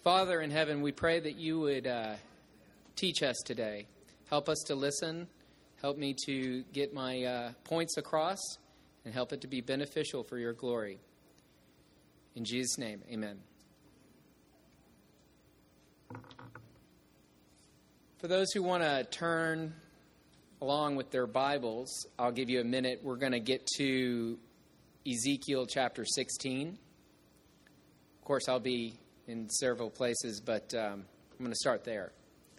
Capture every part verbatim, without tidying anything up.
Father in heaven, we pray that you would uh, teach us today. Help us to listen. Help me to get my uh, points across, and help it to be beneficial for your glory. In Jesus' name, amen. For those who want to turn along with their Bibles, I'll give you a minute. We're going to get to Ezekiel chapter sixteen. Of course, I'll be in several places, but um, I'm going to start there.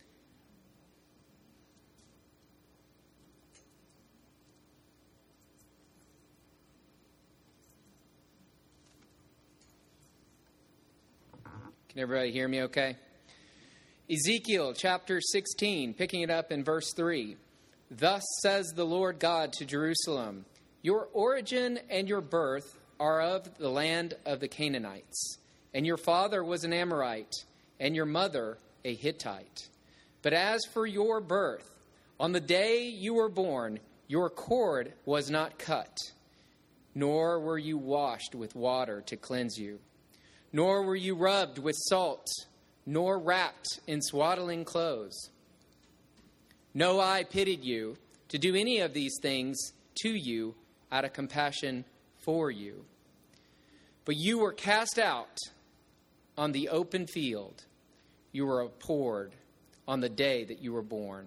Can everybody hear me okay? Ezekiel chapter sixteen, picking it up in verse three. Thus says the Lord God to Jerusalem, your origin and your birth are of the land of the Canaanites, and your father was an Amorite, and your mother a Hittite. But as for your birth, on the day you were born, your cord was not cut, nor were you washed with water to cleanse you. Nor were you rubbed with salt, nor wrapped in swaddling clothes. No eye pitied you to do any of these things to you out of compassion for you. But you were cast out on the open field. You were abhorred on the day that you were born.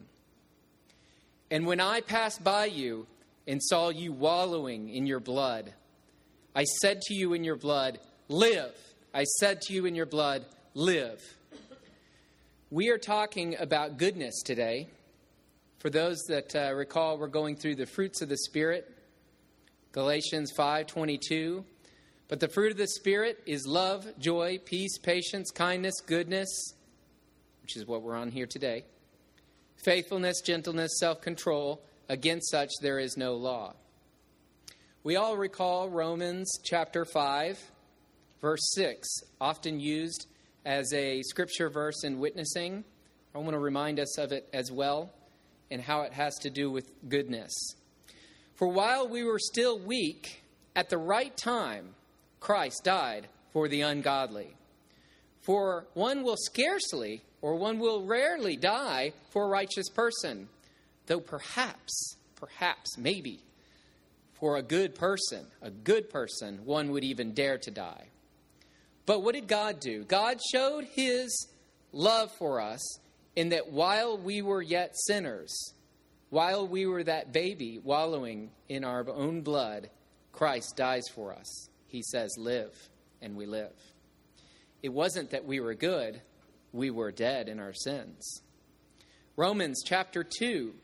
And when I passed by you and saw you wallowing in your blood, I said to you in your blood, live. I said to you in your blood, live. We are talking about goodness today. For those that uh, recall, we're going through the fruits of the Spirit, Galatians five twenty-two. But the fruit of the Spirit is love, joy, peace, patience, kindness, goodness, which is what we're on here today, faithfulness, gentleness, self-control. Against such there is no law. We all recall Romans chapter five. Verse six, often used as a scripture verse in witnessing. I want to remind us of it as well and how it has to do with goodness. For while we were still weak, at the right time, Christ died for the ungodly. For one will scarcely or one will rarely die for a righteous person, though perhaps, perhaps, maybe, for a good person, a good person, one would even dare to die. But what did God do? God showed his love for us in that while we were yet sinners, while we were that baby wallowing in our own blood, Christ dies for us. He says, live, and we live. It wasn't that we were good. We were dead in our sins. Romans chapter two,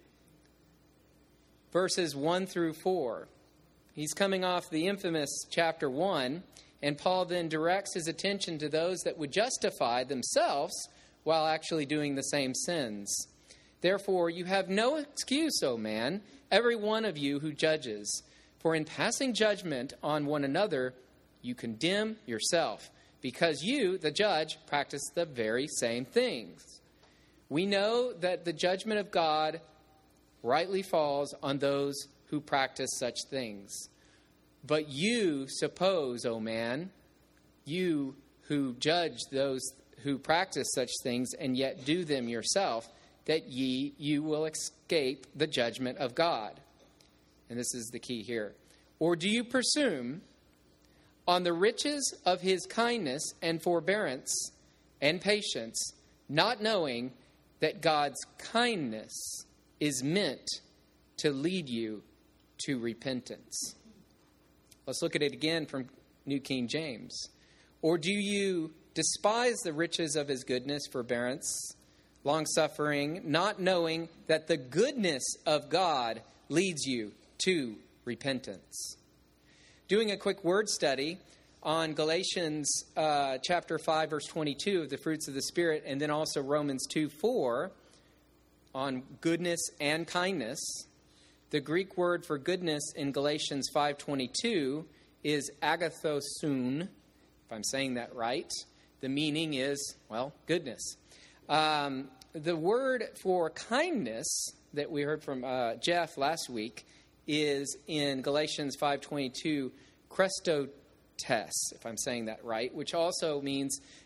verses one through four. He's coming off the infamous chapter one. And Paul then directs his attention to those that would justify themselves while actually doing the same sins. Therefore, you have no excuse, O man, every one of you who judges. For in passing judgment on one another, you condemn yourself, because you, the judge, practice the very same things. We know that the judgment of God rightly falls on those who practice such things. But you suppose, O man, you who judge those who practice such things and yet do them yourself, that ye you will escape the judgment of God. And this is the key here. Or do you presume on the riches of his kindness and forbearance and patience, not knowing that God's kindness is meant to lead you to repentance? Let's look at it again from New King James. Or do you despise the riches of his goodness, forbearance, long-suffering, not knowing that the goodness of God leads you to repentance? Doing a quick word study on Galatians uh, chapter five, verse twenty-two of the fruits of the Spirit, and then also Romans two four on goodness and kindness. The Greek word for goodness in Galatians five twenty-two is agathosun, if I'm saying that right. The meaning is, well, goodness. Um, the word for kindness that we heard from uh, Jeff last week is in Galatians five twenty-two, Christotes, if I'm saying that right, which also means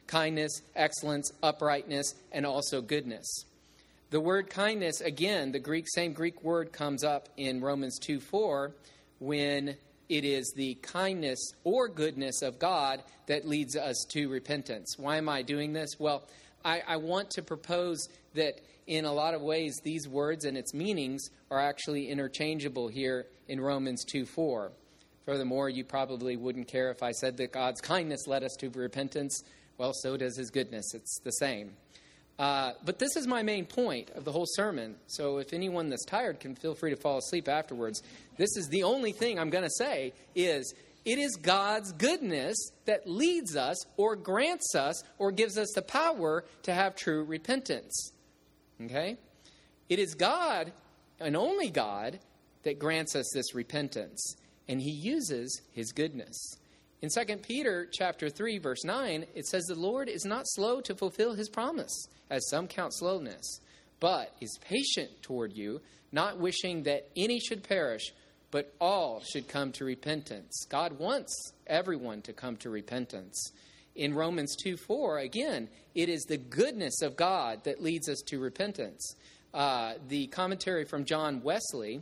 kindness, excellence, uprightness, and also goodness. The word kindness, again, the Greek same Greek word comes up in Romans two four when it is the kindness or goodness of God that leads us to repentance. Why am I doing this? Well, I, I want to propose that in a lot of ways these words and its meanings are actually interchangeable here in Romans two four. Furthermore, you probably wouldn't care if I said that God's kindness led us to repentance. Well, so does his goodness. It's the same. Uh, but this is my main point of the whole sermon. So if anyone that's tired can feel free to fall asleep afterwards. This is the only thing I'm going to say is it is God's goodness that leads us or grants us or gives us the power to have true repentance. Okay? It is God and only God that grants us this repentance. And he uses his goodness. In Second Peter chapter three, verse nine, it says, the Lord is not slow to fulfill his promise, as some count slowness, but is patient toward you, not wishing that any should perish, but all should come to repentance. God wants everyone to come to repentance. In Romans two four, again, it is the goodness of God that leads us to repentance. Uh, the commentary from John Wesley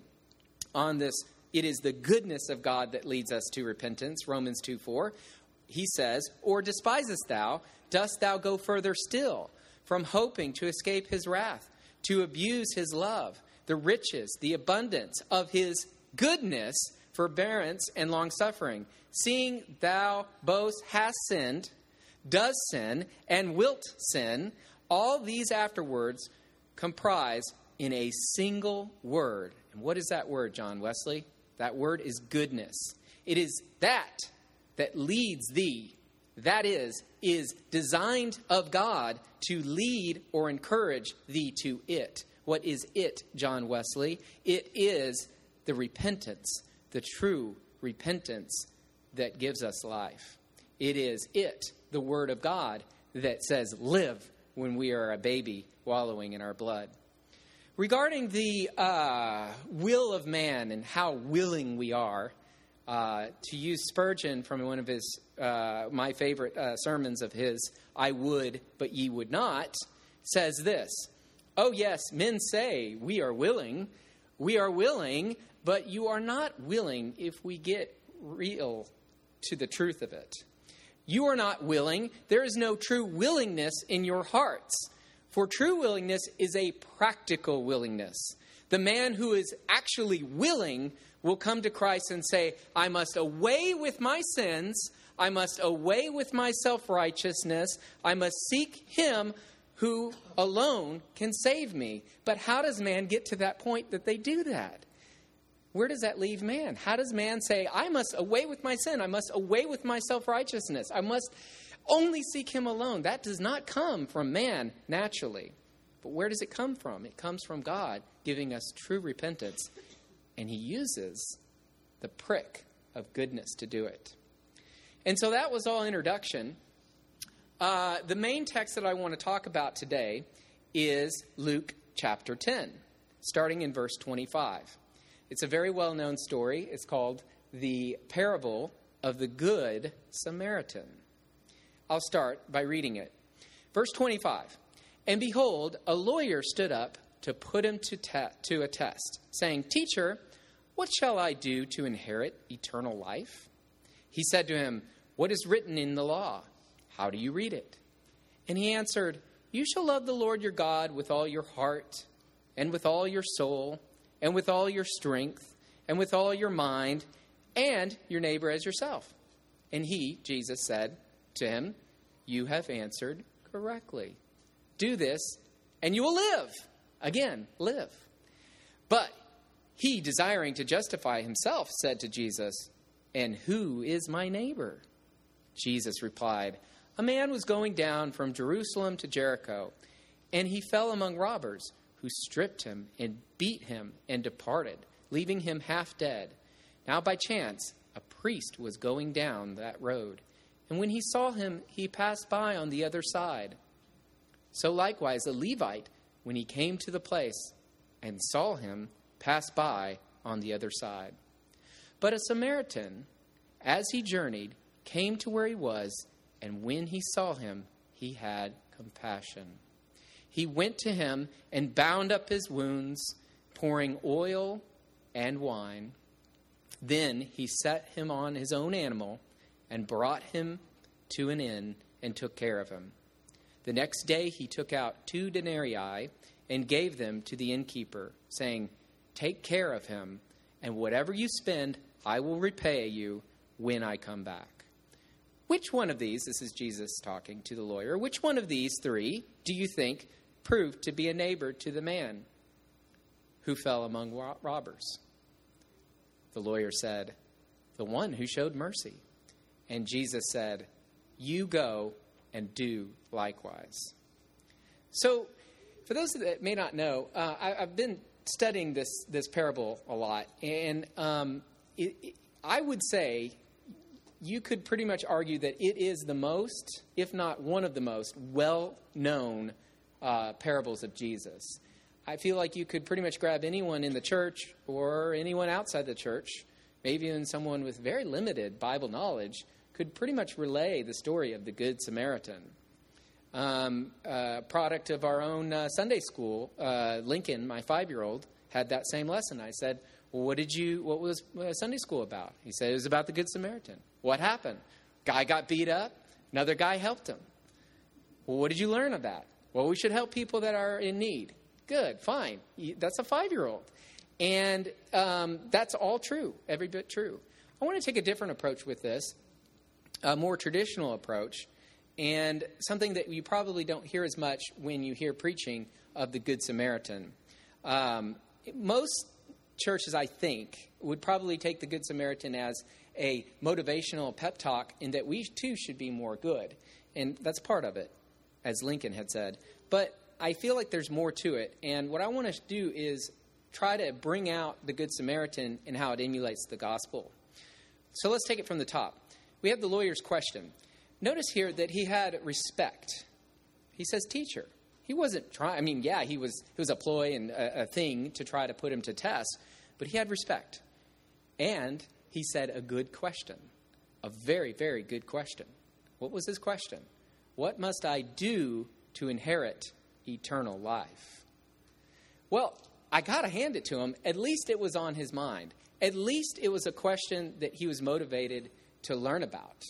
on this, it is the goodness of God that leads us to repentance, Romans two four. He says, or despisest thou, dost thou go further still, from hoping to escape his wrath, to abuse his love, the riches, the abundance of his goodness, forbearance, and longsuffering, seeing thou both hast sinned, does sin, and wilt sin, all these afterwards comprise in a single word. And what is that word, John Wesley? That word is goodness. It is that that leads thee. That is, is designed of God to lead or encourage thee to it. What is it, John Wesley? It is the repentance, the true repentance that gives us life. It is it, the word of God, that says live when we are a baby wallowing in our blood. Regarding the uh, will of man and how willing we are, uh, to use Spurgeon from one of his, uh, my favorite uh, sermons of his, I would, but ye would not, says this, oh yes, men say we are willing, we are willing, but you are not willing if we get real to the truth of it. You are not willing. There is no true willingness in your hearts. For true willingness is a practical willingness. The man who is actually willing will come to Christ and say, I must away with my sins. I must away with my self-righteousness. I must seek him who alone can save me. But how does man get to that point that they do that? Where does that leave man? How does man say, I must away with my sin. I must away with my self-righteousness. I must only seek him alone. That does not come from man naturally. But where does it come from? It comes from God giving us true repentance. And he uses the prick of goodness to do it. And so that was all introduction. Uh, the main text that I want to talk about today is Luke chapter ten, starting in verse twenty-five. It's a very well-known story. It's called the parable of the Good Samaritan. I'll start by reading it. Verse twenty-five, and behold, a lawyer stood up to put him to, te- to a test, saying, Teacher, what shall I do to inherit eternal life? He said to him, What is written in the law? How do you read it? And he answered, You shall love the Lord your God with all your heart, and with all your soul, and with all your strength, and with all your mind, and your neighbor as yourself. And he, Jesus, said to him, You have answered correctly. Do this, and you will live. Again, live. But he, desiring to justify himself, said to Jesus, And who is my neighbor? Jesus replied, A man was going down from Jerusalem to Jericho, and he fell among robbers, who stripped him and beat him and departed, leaving him half dead. Now by chance, a priest was going down that road, and when he saw him, he passed by on the other side. So likewise a Levite, when he came to the place and saw him, passed by on the other side. But a Samaritan, as he journeyed, came to where he was, and when he saw him, he had compassion. He went to him and bound up his wounds, pouring oil and wine. Then he set him on his own animal and brought him to an inn and took care of him. The next day he took out two denarii and gave them to the innkeeper, saying, "Take care of him, and whatever you spend, I will repay you when I come back." Which one of these, this is Jesus talking to the lawyer, which one of these three do you think proved to be a neighbor to the man who fell among robbers? The lawyer said, "The one who showed mercy." And Jesus said, "You go and do likewise." So, for those that may not know, uh, I, I've been studying this this parable a lot, and um, it, it, I would say you could pretty much argue that it is the most, if not one of the most, well-known uh, parables of Jesus. I feel like you could pretty much grab anyone in the church or anyone outside the church, maybe even someone with very limited Bible knowledge, could pretty much relay the story of the Good Samaritan. Um, uh, product of our own uh, Sunday school, uh, Lincoln, my five-year-old, had that same lesson. I said, "Well, what did you? What was uh, Sunday school about?" He said, "It was about the Good Samaritan." What happened? Guy got beat up. Another guy helped him. Well, what did you learn of that? Well, we should help people that are in need. Good, fine. That's a five-year-old. And um, that's all true, every bit true. I want to take a different approach with this, a more traditional approach, and something that you probably don't hear as much when you hear preaching of the Good Samaritan. Um, most churches, I think, would probably take the Good Samaritan as a motivational pep talk in that we, too, should be more good. And that's part of it, as Lincoln had said. But I feel like there's more to it. And what I want to do is try to bring out the Good Samaritan and how it emulates the gospel. So let's take it from the top. We have the lawyer's question. Notice here that he had respect. He says, "Teacher." He wasn't trying, I mean, yeah, he was, it was a ploy and a, a thing to try to put him to test, but he had respect. And he said a good question, a very, very good question. What was his question? What must I do to inherit eternal life? Well, I got to hand it to him. At least it was on his mind. At least it was a question that he was motivated to learn about.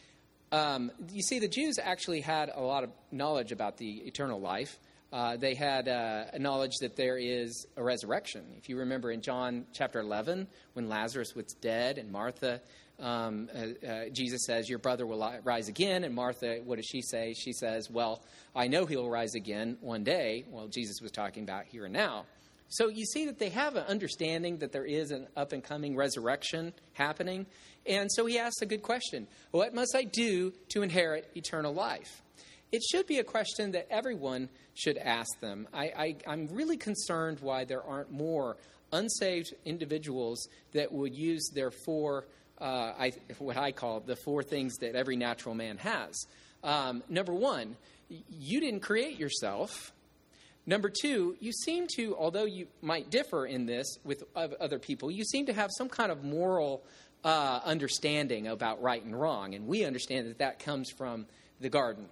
Um, you see, the Jews actually had a lot of knowledge about the eternal life. Uh, they had uh, a knowledge that there is a resurrection. If you remember in John chapter eleven, when Lazarus was dead and Martha, um, uh, uh, Jesus says, "Your brother will li- rise again." And Martha, what does she say? She says, "Well, I know he'll rise again one day." Well, Jesus was talking about here and now. So you see that they have an understanding that there is an up-and-coming resurrection happening. And so he asks a good question. What must I do to inherit eternal life? It should be a question that everyone should ask them. I, I, I'm really concerned why there aren't more unsaved individuals that would use their four, uh, I, what I call the four things that every natural man has. Um, number one, you didn't create yourself. Number two, you seem to, although you might differ in this with other people, you seem to have some kind of moral uh, understanding about right and wrong. And we understand that that comes from the garden.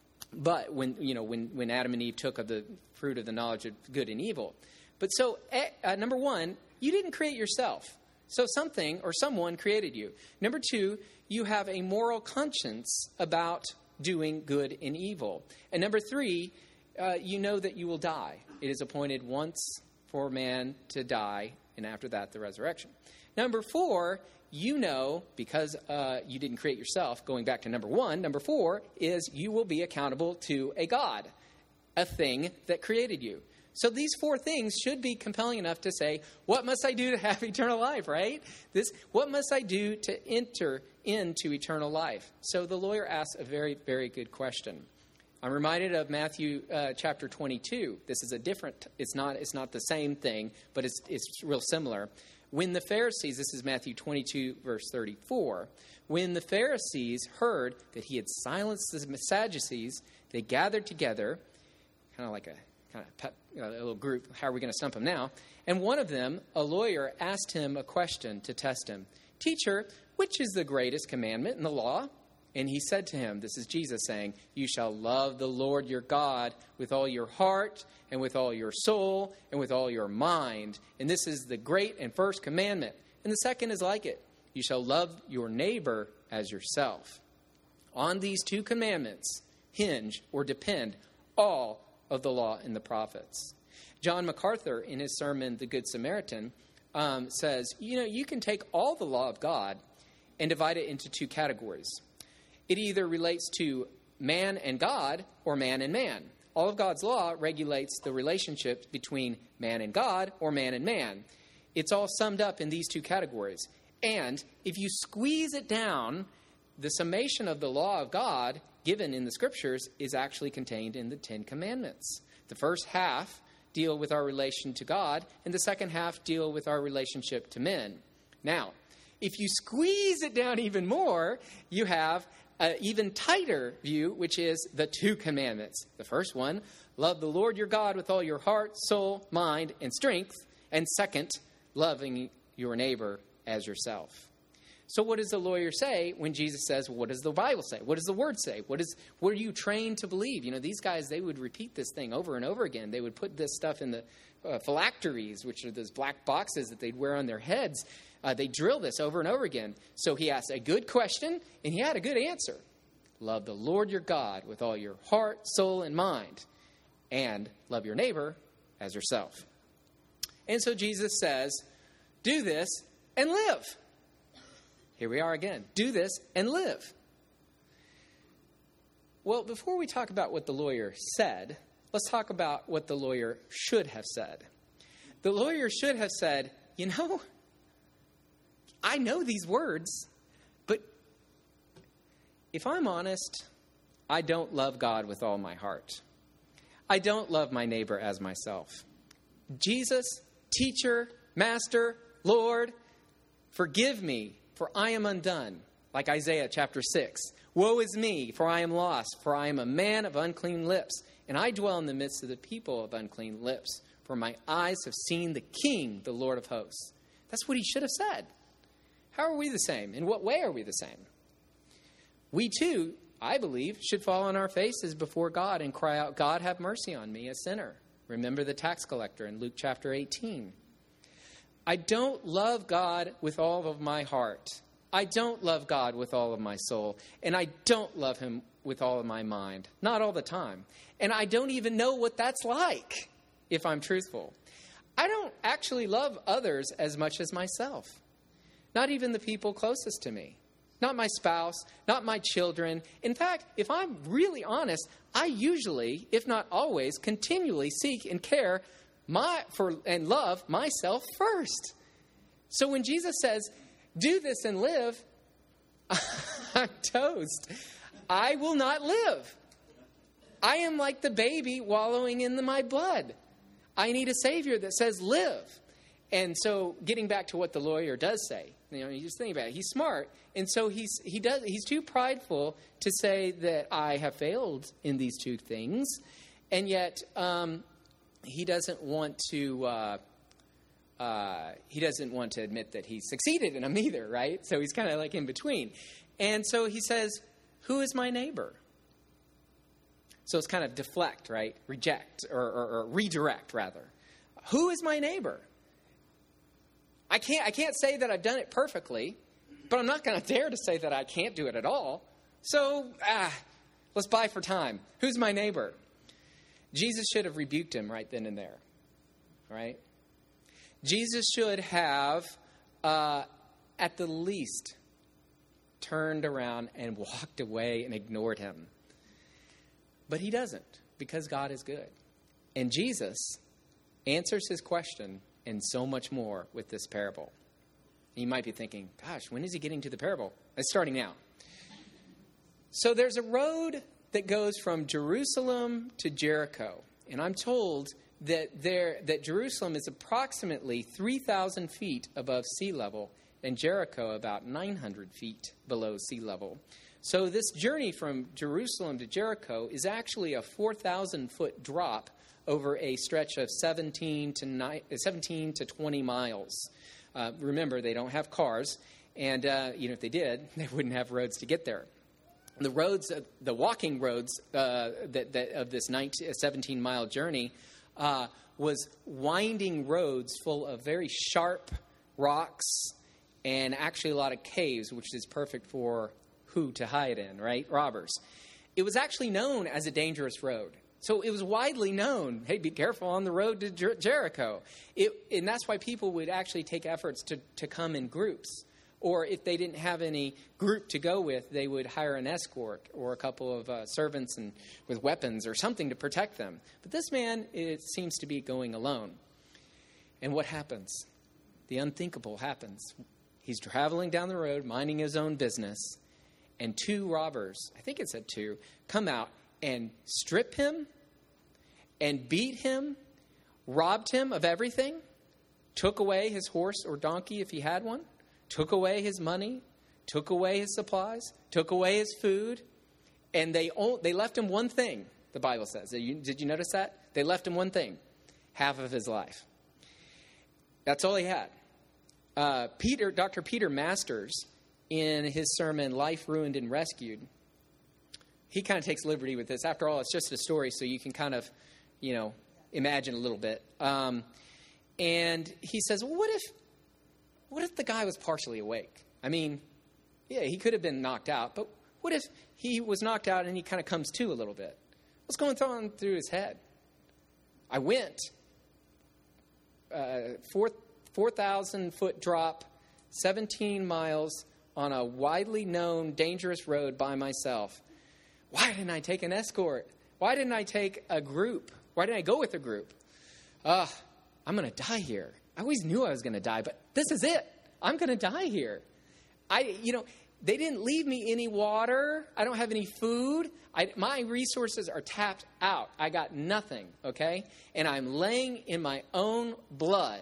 But when, you know, when, when Adam and Eve took of the fruit of the knowledge of good and evil. But so, uh, number one, you didn't create yourself. So something or someone created you. Number two, you have a moral conscience about doing good and evil. And number three, Uh, you know that you will die. It is appointed once for man to die, and after that, the resurrection. Number four, you know, because uh, you didn't create yourself, going back to number one, number four is you will be accountable to a God, a thing that created you. So these four things should be compelling enough to say, what must I do to have eternal life, right? This, what must I do to enter into eternal life? So the lawyer asks a very, very good question. I'm reminded of Matthew uh, chapter twenty-two. This is a different, it's not it's not the same thing, but it's it's real similar. When the Pharisees, this is Matthew twenty-two, verse thirty-four, when the Pharisees heard that he had silenced the Sadducees, they gathered together, kind of like a kind of pep, you know, a little group. How are we going to stump him now? And one of them, a lawyer, asked him a question to test him. Teacher, which is the greatest commandment in the law? And he said to him, this is Jesus saying, you shall love the Lord your God with all your heart and with all your soul and with all your mind. And this is the great and first commandment. And the second is like it. You shall love your neighbor as yourself. On these two commandments hinge or depend all of the law and the prophets. John MacArthur, in his sermon, The Good Samaritan, um, says, you know, you can take all the law of God and divide it into two categories. It either relates to man and God or man and man. All of God's law regulates the relationship between man and God or man and man. It's all summed up in these two categories. And if you squeeze it down, the summation of the law of God given in the Scriptures is actually contained in the Ten Commandments. The first half deal with our relation to God, and the second half deal with our relationship to men. Now, if you squeeze it down even more, you have an even tighter view, which is the two commandments. The first one, love the Lord your God with all your heart, soul, mind, and strength. And second, loving your neighbor as yourself. So what does the lawyer say when Jesus says, well, what does the Bible say? What does the Word say? What is, what are you trained to believe? You know, these guys, they would repeat this thing over and over again. They would put this stuff in the uh, phylacteries, which are those black boxes that they'd wear on their heads. Uh, they drill this over and over again. So he asked a good question, and he had a good answer. Love the Lord your God with all your heart, soul, and mind, and love your neighbor as yourself. And so Jesus says, do this and live. Here we are again. Do this and live. Well, before we talk about what the lawyer said, let's talk about what the lawyer should have said. The lawyer should have said, you know, I know these words, but if I'm honest, I don't love God with all my heart. I don't love my neighbor as myself. Jesus, teacher, master, Lord, forgive me, for I am undone, like Isaiah chapter six. Woe is me, for I am lost, for I am a man of unclean lips, and I dwell in the midst of the people of unclean lips, for my eyes have seen the King, the Lord of hosts. That's what he should have said. How are we the same? In what way are we the same? We too, I believe, should fall on our faces before God and cry out, God, have mercy on me, a sinner. Remember the tax collector in Luke chapter eighteen. I don't love God with all of my heart. I don't love God with all of my soul. And I don't love him with all of my mind. Not all the time. And I don't even know what that's like, if I'm truthful. I don't actually love others as much as myself. Not even the people closest to me. Not my spouse, not my children. In fact, if I'm really honest, I usually, if not always, continually seek and care My for and love myself first. So when Jesus says, do this and live, I'm toast. I will not live. I am like the baby wallowing in the, my blood. I need a Savior that says live. And so getting back to what the lawyer does say, you know, you just think about it. He's smart. And so he's he does he's too prideful to say that I have failed in these two things. And yet um He doesn't want to. Uh, uh, he doesn't want to admit that he's succeeded in them either, right? So he's kind of like in between, and so he says, "Who is my neighbor?" So it's kind of deflect, right? Reject or, or, or redirect, rather. Who is my neighbor? I can't. I can't say that I've done it perfectly, but I'm not going to dare to say that I can't do it at all. So ah, let's buy for time. Who's my neighbor? Jesus should have rebuked him right then and there, right? Jesus should have, uh, at the least, turned around and walked away and ignored him. But he doesn't, because God is good. And Jesus answers his question and so much more with this parable. You might be thinking, gosh, when is he getting to the parable? It's starting now. So there's a road that goes from Jerusalem to Jericho. And I'm told that there that Jerusalem is approximately three thousand feet above sea level and Jericho about nine hundred feet below sea level. So this journey from Jerusalem to Jericho is actually a four thousand foot drop over a stretch of seventeen to twenty miles. Uh, remember, they don't have cars. And uh, you know, if they did, they wouldn't have roads to get there. the roads, the walking roads uh, that, that of this seventeen-mile journey uh, was winding roads full of very sharp rocks and actually a lot of caves, which is perfect for who to hide in, right? Robbers. It was actually known as a dangerous road. So it was widely known, hey, be careful on the road to Jer- Jericho. It, and that's why people would actually take efforts to, to come in groups. Or if they didn't have any group to go with, they would hire an escort or a couple of uh, servants and with weapons or something to protect them. But this man, it seems to be going alone. And what happens? The unthinkable happens. He's traveling down the road, minding his own business, and two robbers, I think it said two, come out and strip him and beat him, robbed him of everything, took away his horse or donkey if he had one, took away his money, took away his supplies, took away his food, and they they left him one thing, the Bible says. Did you, did you notice that? They left him one thing, half of his life. That's all he had. Uh, Peter, Doctor Peter Masters, in his sermon, Life Ruined and Rescued, he kind of takes liberty with this. After all, it's just a story, so you can kind of, you know, imagine a little bit. Um, and he says, well, what if, what if the guy was partially awake? I mean, yeah, he could have been knocked out, but what if he was knocked out and he kind of comes to a little bit? What's going on through his head? I went uh, four four thousand foot drop, seventeen miles on a widely known dangerous road by myself. Why didn't I take an escort? Why didn't I take a group? Why didn't I go with a group? Uh, I'm going to die here. I always knew I was going to die, but this is it. I'm going to die here. I, you know, they didn't leave me any water. I don't have any food. I, my resources are tapped out. I got nothing, okay? And I'm laying in my own blood.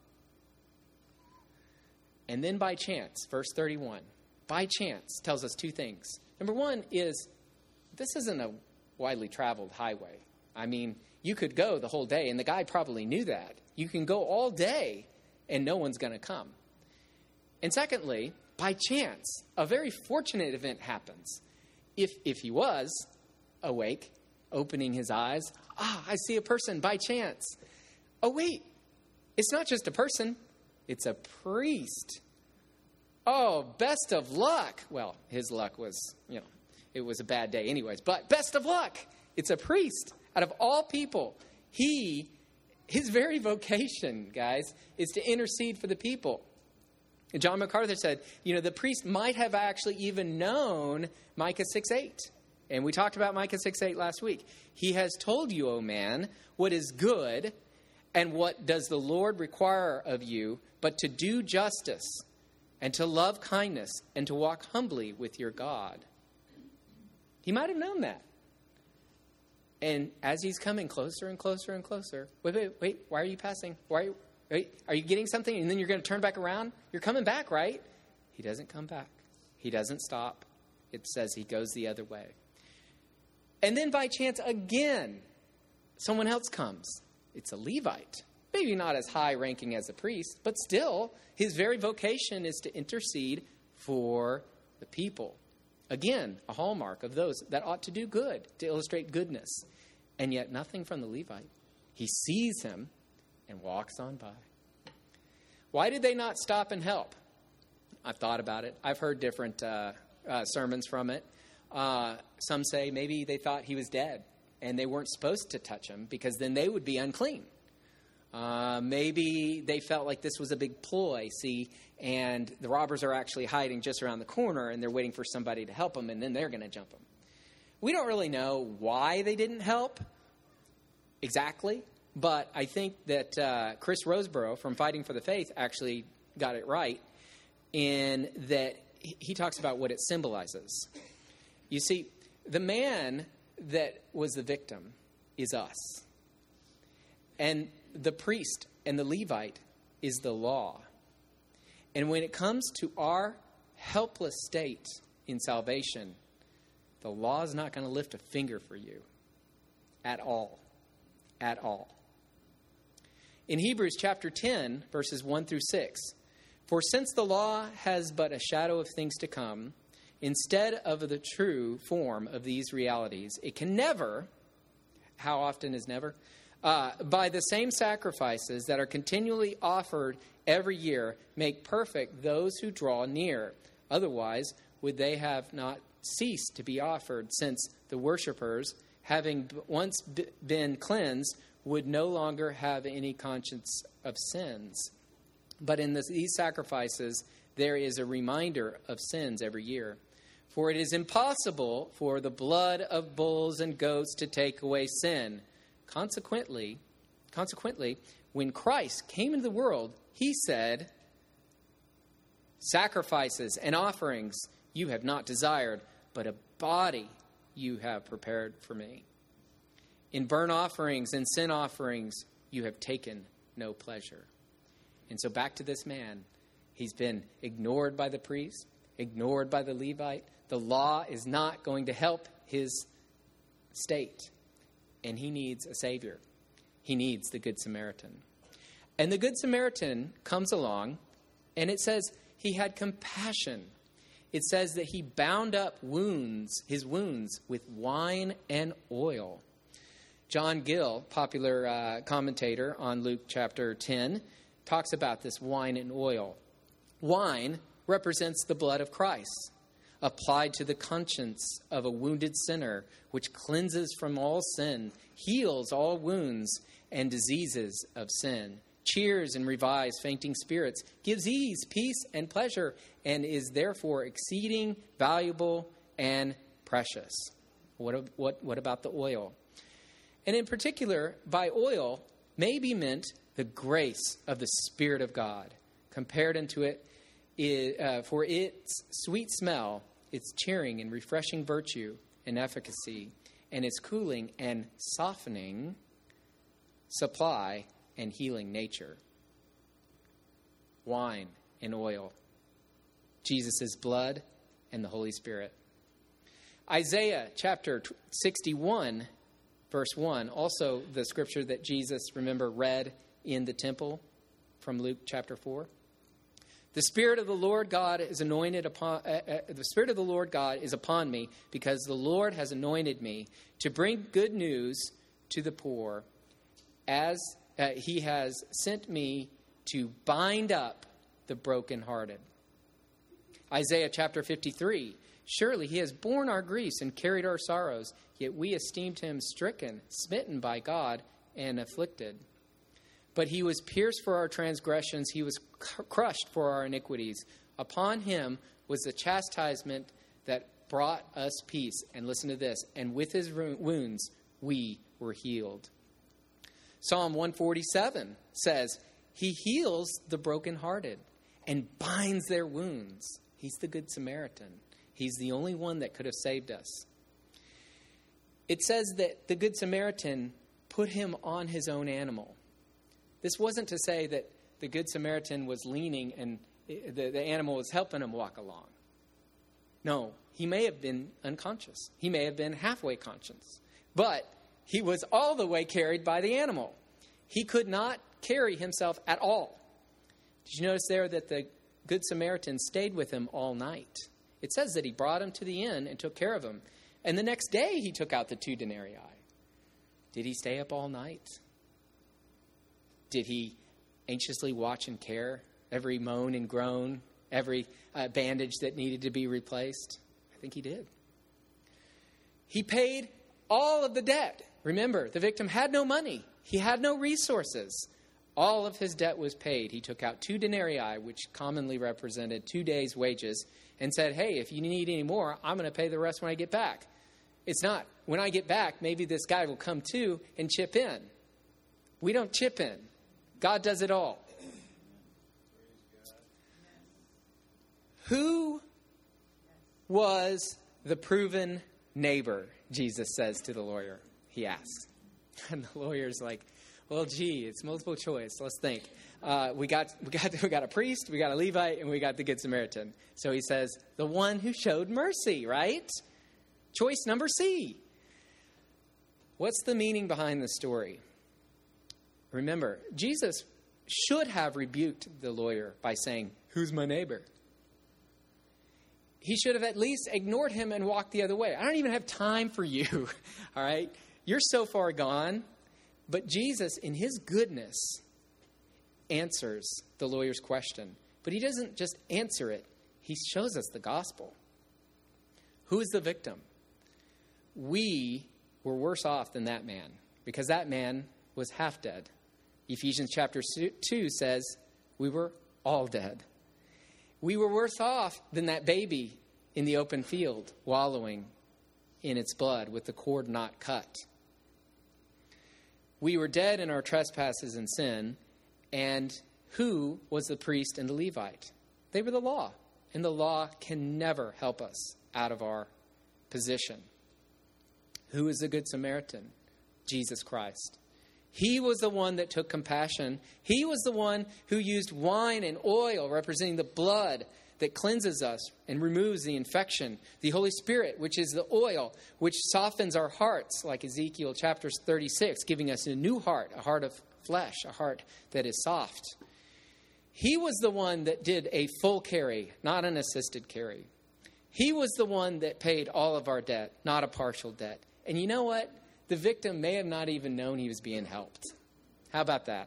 And then by chance, verse thirty-one, by chance tells us two things. Number one is this isn't a widely traveled highway. I mean, you could go the whole day, and the guy probably knew that. You can go all day, and no one's going to come. And secondly, by chance, a very fortunate event happens. If if he was awake, opening his eyes, ah, I see a person by chance. Oh, wait, it's not just a person. It's a priest. Oh, best of luck. Well, his luck was, you know, it was a bad day anyways. But best of luck. It's a priest. Out of all people, he, his very vocation, guys, is to intercede for the people. And John MacArthur said, you know, the priest might have actually even known Micah six eight. And we talked about Micah six eight last week. He has told you, O man, what is good and what does the Lord require of you, but to do justice and to love kindness and to walk humbly with your God. He might have known that. And as he's coming closer and closer and closer, wait, wait, wait, why are you passing? Why are you, wait, are you getting something and then you're going to turn back around? You're coming back, right? He doesn't come back. He doesn't stop. It says he goes the other way. And then by chance again, someone else comes. It's a Levite. Maybe not as high ranking as a priest, but still, his very vocation is to intercede for the people. Again, a hallmark of those that ought to do good, to illustrate goodness. And yet nothing from the Levite. He sees him and walks on by. Why did they not stop and help? I've thought about it. I've heard different uh, uh, sermons from it. Uh, some say maybe they thought he was dead and they weren't supposed to touch him because then they would be unclean. Uh, maybe they felt like this was a big ploy, see, and the robbers are actually hiding just around the corner and they're waiting for somebody to help them and then they're going to jump them. We don't really know why they didn't help exactly, but I think that uh, Chris Roseborough from Fighting for the Faith actually got it right in that he talks about what it symbolizes. You see, the man that was the victim is us. And the priest and the Levite is the law. And when it comes to our helpless state in salvation, the law is not going to lift a finger for you at all. At all. In Hebrews chapter ten, verses one through six, for since the law has but a shadow of things to come, instead of the true form of these realities, it can never, how often is never, uh, by the same sacrifices that are continually offered every year, make perfect those who draw near. Otherwise, would they have not ceased to be offered, since the worshipers, having once b- been cleansed, would no longer have any conscience of sins. But in this, these sacrifices, there is a reminder of sins every year. For it is impossible for the blood of bulls and goats to take away sin. Consequently, consequently, when Christ came into the world, he said, sacrifices and offerings you have not desired, but a body you have prepared for me. In burnt offerings and sin offerings you have taken no pleasure. And so back to this man. He's been ignored by the priest, ignored by the Levite. The law is not going to help his state. And he needs a Savior. He needs the Good Samaritan. And the Good Samaritan comes along, and it says he had compassion. It says that he bound up wounds, his wounds, with wine and oil. John Gill, popular uh, commentator on Luke chapter ten, talks about this wine and oil. Wine represents the blood of Christ, applied to the conscience of a wounded sinner, which cleanses from all sin, heals all wounds and diseases of sin, cheers and revives fainting spirits, gives ease, peace, and pleasure, and is therefore exceeding valuable and precious. What, what, what about the oil? And in particular, by oil may be meant the grace of the Spirit of God, compared unto it, uh, for its sweet smell, its cheering and refreshing virtue and efficacy, and its cooling and softening supply and healing nature. Wine and oil, Jesus' blood and the Holy Spirit. Isaiah chapter sixty-one, verse one, also the scripture that Jesus, remember, read in the temple from Luke chapter four. The Spirit of the Lord God is anointed upon uh, uh, the Spirit of the Lord God is upon me, because the Lord has anointed me to bring good news to the poor, as uh, he has sent me to bind up the brokenhearted. Isaiah chapter fifty-three. Surely he has borne our griefs and carried our sorrows, yet we esteemed him stricken, smitten by God, and afflicted. But he was pierced for our transgressions, he was crushed for our iniquities. Upon him was the chastisement that brought us peace. And listen to this, and with his wounds we were healed. Psalm one forty-seven says, he heals the brokenhearted and binds their wounds. He's the Good Samaritan. He's the only one that could have saved us. It says that the Good Samaritan put him on his own animal. This wasn't to say that the Good Samaritan was leaning and the, the animal was helping him walk along. No, he may have been unconscious. He may have been halfway conscious. But he was all the way carried by the animal. He could not carry himself at all. Did you notice there that the Good Samaritan stayed with him all night? It says that he brought him to the inn and took care of him. And the next day he took out the two denarii. Did he stay up all night? Did he anxiously watch and care every moan and groan, every uh, bandage that needed to be replaced? I think he did. He paid all of the debt. Remember, the victim had no money. He had no resources. All of his debt was paid. He took out two denarii, which commonly represented two days' wages, and said, hey, if you need any more, I'm going to pay the rest when I get back. It's not, when I get back, maybe this guy will come too and chip in. We don't chip in. God does it all. Who was the proven neighbor, Jesus says to the lawyer? He asks. And the lawyer's like, well, gee, it's multiple choice. Let's think. Uh, we got we got we got a priest, we got a Levite, and we got the Good Samaritan. So he says, the one who showed mercy, right? Choice number C. What's the meaning behind the story? Remember, Jesus should have rebuked the lawyer by saying, who's my neighbor? he should have at least ignored him and walked the other way. I don't even have time for you, all right? You're so far gone. But Jesus, in his goodness, answers the lawyer's question. But he doesn't just answer it. He shows us the gospel. Who is the victim? We were worse off than that man, because that man was half dead. Ephesians chapter two says we were all dead. We were worse off than that baby in the open field, wallowing in its blood with the cord not cut. We were dead in our trespasses and sin, and who was the priest and the Levite? They were the law, and the law can never help us out of our position. Who is the Good Samaritan? Jesus Christ. He was the one that took compassion. He was the one who used wine and oil, representing the blood that cleanses us and removes the infection. The Holy Spirit, which is the oil, which softens our hearts, like Ezekiel chapter thirty-six, giving us a new heart, a heart of flesh, a heart that is soft. He was the one that did a full carry, not an assisted carry. He was the one that paid all of our debt, not a partial debt. And you know what? The victim may have not even known he was being helped. How about that?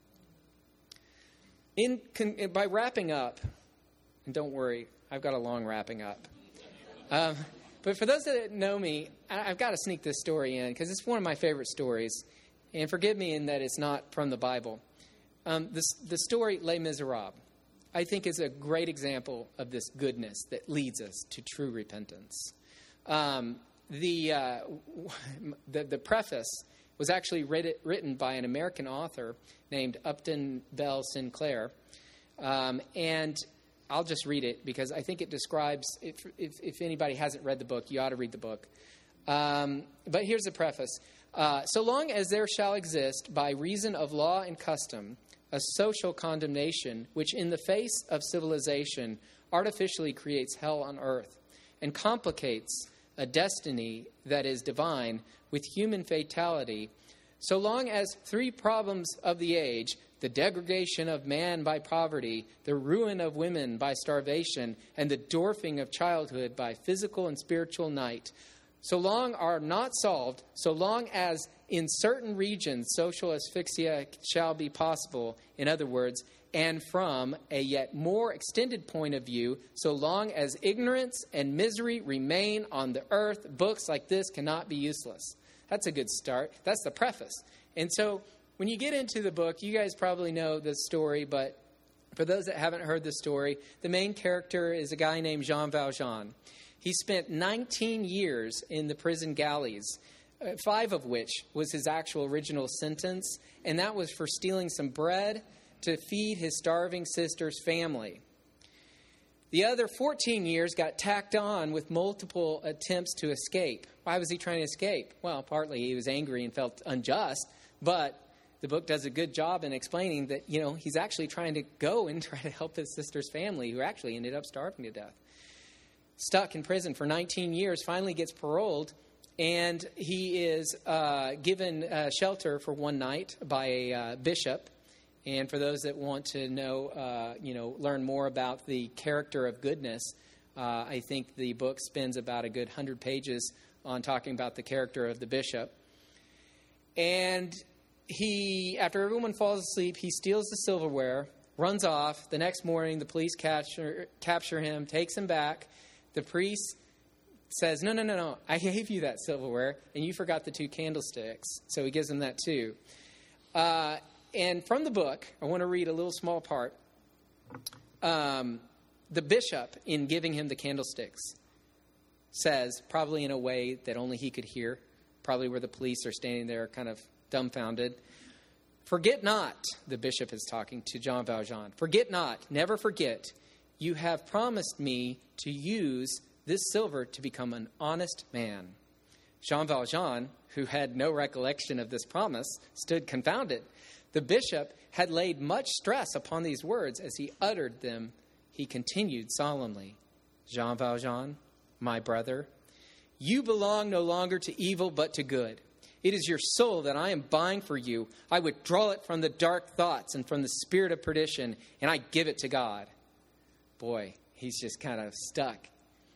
In, by wrapping up, and don't worry, I've got a long wrapping up. Um, but for those that know me, I, I've got to sneak this story in because it's one of my favorite stories. And forgive me in that it's not from the Bible. Um, this, the story Les Miserables, I think, is a great example of this goodness that leads us to true repentance. Um, the, uh, the the preface was actually writ- written by an American author named Upton Bell Sinclair. Um, and I'll just read it because I think it describes, if, if, if anybody hasn't read the book, you ought to read the book. Um, but here's the preface. Uh, so long as there shall exist, by reason of law and custom, a social condemnation which in the face of civilization artificially creates hell on earth and complicates a destiny that is divine with human fatality, so long as three problems of the age, the degradation of man by poverty, the ruin of women by starvation, and the dwarfing of childhood by physical and spiritual night, so long are not solved, so long as in certain regions social asphyxia shall be possible, in other words, and from a yet more extended point of view, so long as ignorance and misery remain on the earth, books like this cannot be useless. That's a good start. That's the preface. And so when you get into the book, you guys probably know the story, but for those that haven't heard the story, the main character is a guy named Jean Valjean. He spent nineteen years in the prison galleys, uh, five of which was his actual original sentence, and that was for stealing some bread to feed his starving sister's family. The other fourteen years got tacked on with multiple attempts to escape. Why was he trying to escape? Well, partly he was angry and felt unjust, but the book does a good job in explaining that, you know, he's actually trying to go and try to help his sister's family, who actually ended up starving to death. Stuck in prison for nineteen years, finally gets paroled, and he is uh, given uh, shelter for one night by a uh, bishop. And for those that want to know, uh, you know, learn more about the character of goodness, uh, I think the book spends about a good hundred pages on talking about the character of the bishop. And he, after everyone falls asleep, he steals the silverware, runs off. The next morning, the police capture capture him, takes him back. The priest says, no, no, no, no, I gave you that silverware, and you forgot the two candlesticks. So he gives him that too. Uh, and from the book, I want to read a little small part. Um, the bishop, in giving him the candlesticks, says, probably in a way that only he could hear, probably where the police are standing there kind of dumbfounded. Forget not, the bishop is talking to Jean Valjean. Forget not, never forget, you have promised me to use this silver to become an honest man. Jean Valjean, who had no recollection of this promise, stood confounded. The bishop had laid much stress upon these words. As he uttered them, he continued solemnly, Jean Valjean, my brother, you belong no longer to evil but to good. It is your soul that I am buying for you. I withdraw it from the dark thoughts and from the spirit of perdition, and I give it to God. Boy, he's just kind of stuck.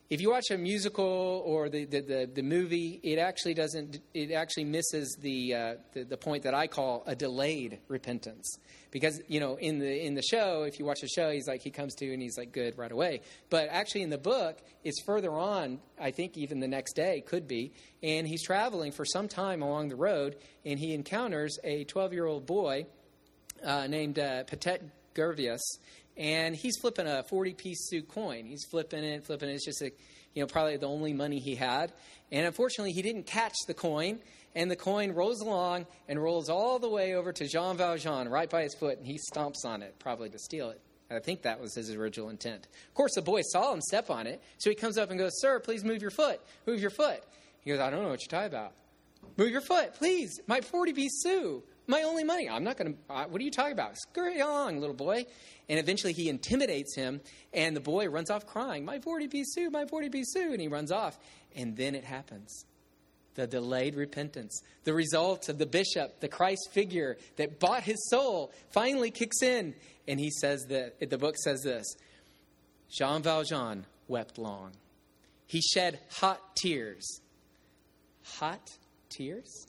If you watch a musical or the, the, the, the movie, it actually doesn't. It actually misses the, uh, the the point that I call a delayed repentance. Because you know, in the in the show, if you watch the show, he's like he comes to and he's like good right away. But actually, in the book, it's further on. I think even the next day could be, and he's traveling for some time along the road, and he encounters a twelve-year-old boy uh, named uh, Patet Gervius. And he's flipping a forty-piece suit coin. He's flipping it, flipping it. It's just, a, you know, probably the only money he had. And unfortunately, he didn't catch the coin. And the coin rolls along and rolls all the way over to Jean Valjean, right by his foot. And he stomps on it, probably to steal it. I think that was his original intent. Of course, the boy saw him step on it. So he comes up and goes, "Sir, please move your foot. Move your foot." He goes, "I don't know what you're talking about." "Move your foot, please. My forty-piece sou. My only money. I'm not going to, uh, what are you talking about? Scurry along, little boy." And eventually he intimidates him, and the boy runs off crying, "My forty-piece sou, my forty-piece sou," and he runs off. And then it happens. The delayed repentance, the result of the bishop, the Christ figure that bought his soul, finally kicks in. And he says that, the book says this, Jean Valjean wept long. He shed hot tears. Hot tears?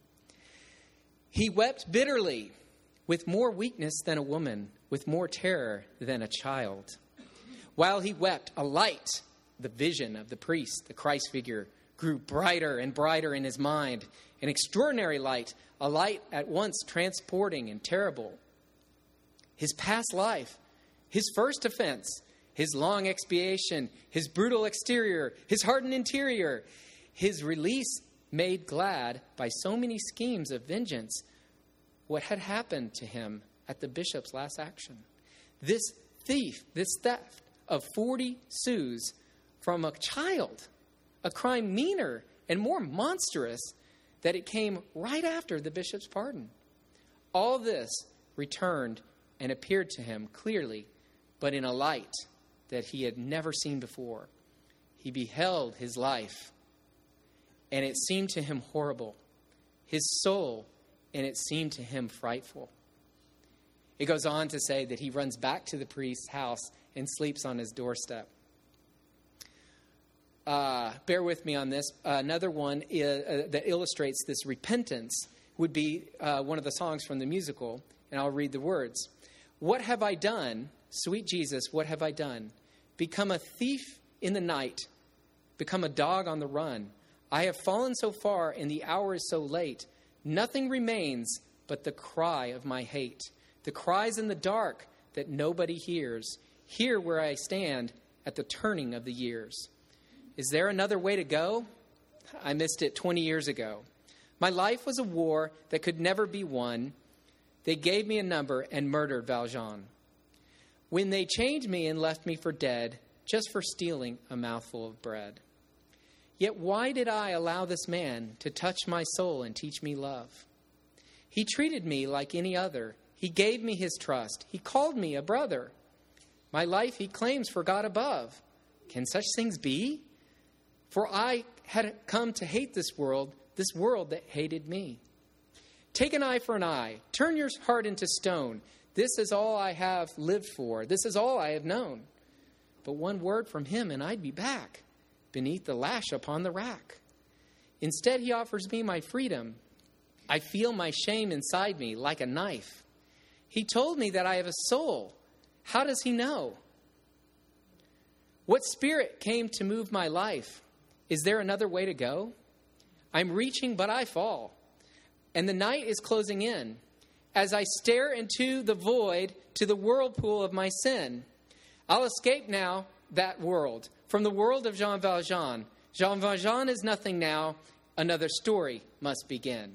He wept bitterly, with more weakness than a woman, with more terror than a child. While he wept, a light, the vision of the priest, the Christ figure, grew brighter and brighter in his mind. An extraordinary light, a light at once transporting and terrible. His past life, his first offense, his long expiation, his brutal exterior, his hardened interior, his release made glad by so many schemes of vengeance, what had happened to him at the bishop's last action. This thief, this theft of forty sous from a child, a crime meaner and more monstrous that it came right after the bishop's pardon. All this returned and appeared to him clearly, but in a light that he had never seen before. He beheld his life, and it seemed to him horrible. His soul, and it seemed to him frightful. It goes on to say that he runs back to the priest's house and sleeps on his doorstep. Uh, bear with me on this. Uh, another one is, uh, that illustrates this repentance would be uh, one of the songs from the musical, and I'll read the words. "What have I done, sweet Jesus, what have I done? Become a thief in the night, become a dog on the run. I have fallen so far, and the hour is so late. Nothing remains but the cry of my hate. The cries in the dark that nobody hears. Here where I stand at the turning of the years. Is there another way to go? I missed it twenty years ago. My life was a war that could never be won. They gave me a number and murdered Valjean. When they chained me and left me for dead, just for stealing a mouthful of bread. Yet why did I allow this man to touch my soul and teach me love? He treated me like any other. He gave me his trust. He called me a brother. My life he claims for God above. Can such things be? For I had come to hate this world, this world that hated me. Take an eye for an eye. Turn your heart into stone. This is all I have lived for. This is all I have known. But one word from him and I'd be back, beneath the lash upon the rack. Instead, he offers me my freedom. I feel my shame inside me like a knife. He told me that I have a soul. How does he know? What spirit came to move my life? Is there another way to go? I'm reaching, but I fall. And the night is closing in. As I stare into the void, to the whirlpool of my sin. I'll escape now that world. From the world of Jean Valjean. Jean Valjean is nothing now. Another story must begin.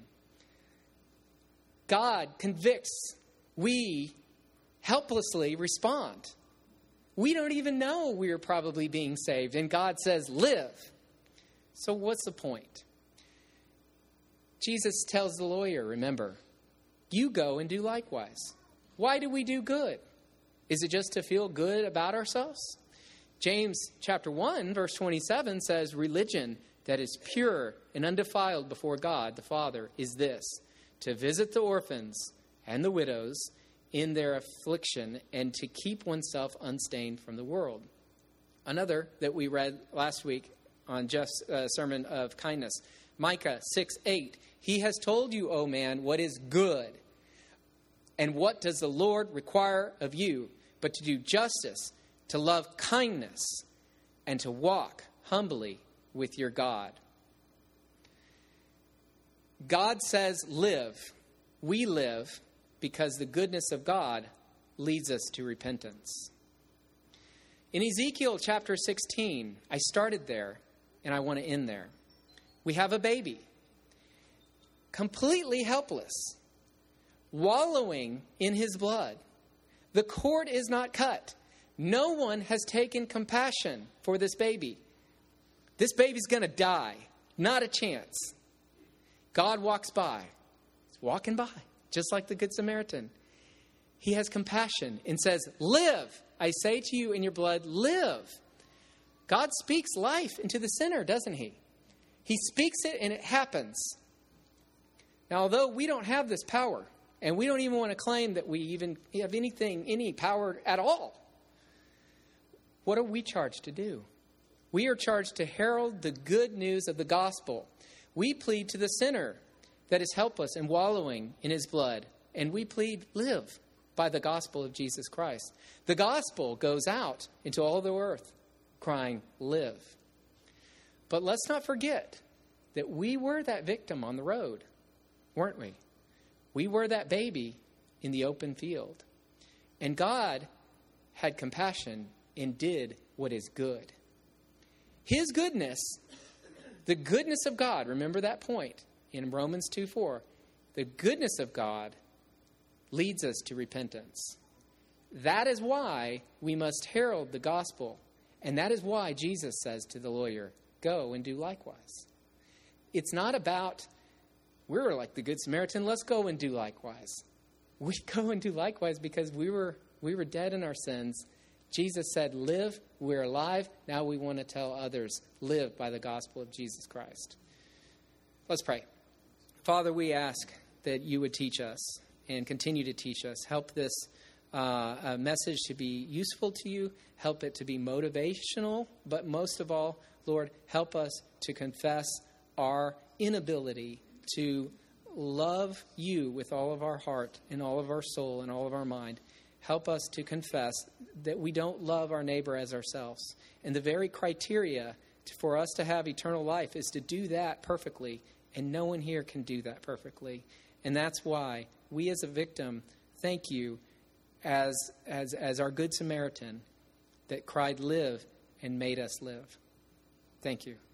God convicts. We helplessly respond. We don't even know we are probably being saved. And God says, live. So what's the point? Jesus tells the lawyer, remember, you go and do likewise. Why do we do good? Is it just to feel good about ourselves? James chapter one, verse twenty-seven says, religion that is pure and undefiled before God the Father is this, to visit the orphans and the widows in their affliction and to keep oneself unstained from the world. Another that we read last week on Jeff's uh, sermon of kindness, Micah six eight. He has told you, O man, what is good. And what does the Lord require of you but to do justice, to love kindness, and to walk humbly with your God? God says live. We live because the goodness of God leads us to repentance. In Ezekiel chapter sixteen, I started there and I want to end there. We have a baby, completely helpless, wallowing in his blood. The cord is not cut. No one has taken compassion for this baby. This baby's going to die. Not a chance. God walks by. He's walking by, just like the Good Samaritan. He has compassion and says, live. I say to you in your blood, live. God speaks life into the sinner, doesn't he? He speaks it and it happens. Now, although we don't have this power, and we don't even want to claim that we even have anything, any power at all, what are we charged to do? We are charged to herald the good news of the gospel. We plead to the sinner that is helpless and wallowing in his blood, and we plead, live by the gospel of Jesus Christ. The gospel goes out into all the earth, crying, live. But let's not forget that we were that victim on the road, weren't we? We were that baby in the open field. And God had compassion and did what is good. His goodness, the goodness of God, remember that point in Romans two four. The goodness of God leads us to repentance. That is why we must herald the gospel. And that is why Jesus says to the lawyer, go and do likewise. It's not about, we're like the Good Samaritan, let's go and do likewise. We go and do likewise because we were we were dead in our sins. Jesus said, live, we're alive. Now we want to tell others, live by the gospel of Jesus Christ. Let's pray. Father, we ask that you would teach us and continue to teach us. Help this uh, uh, message to be useful to you. Help it to be motivational. But most of all, Lord, help us to confess our inability to love you with all of our heart and all of our soul and all of our mind. Help us to confess that we don't love our neighbor as ourselves. And the very criteria for us to have eternal life is to do that perfectly. And no one here can do that perfectly. And that's why we as a victim thank you as, as, as our Good Samaritan that cried, live, and made us live. Thank you.